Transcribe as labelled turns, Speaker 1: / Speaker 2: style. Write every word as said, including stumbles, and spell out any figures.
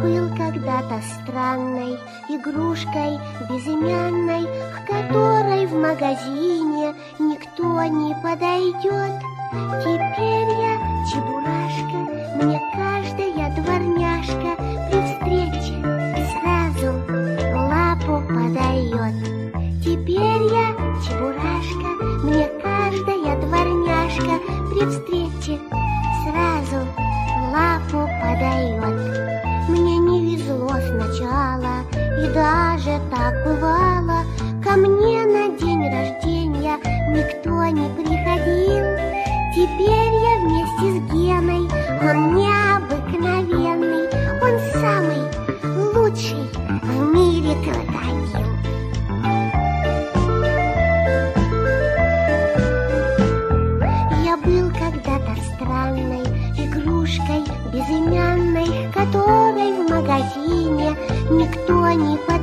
Speaker 1: был когда-то странной игрушкой безымянной, к которой в магазине никто не подойдет. Теперь я чебурашка, мне каждая дворняжка при встрече сразу лапу подает. Теперь я чебурашка, мне каждая дворняжка при встрече сразу лапу подает. Мне не везло сначала, и даже так бывало. Ко мне на день рождения никто не приходил. Теперь я вместе с Геной, он необыкновенный, он самый лучший в мире крокодил. Я был когда-то странной игрушкой безымянной, к которой в магазине никто не подойдет.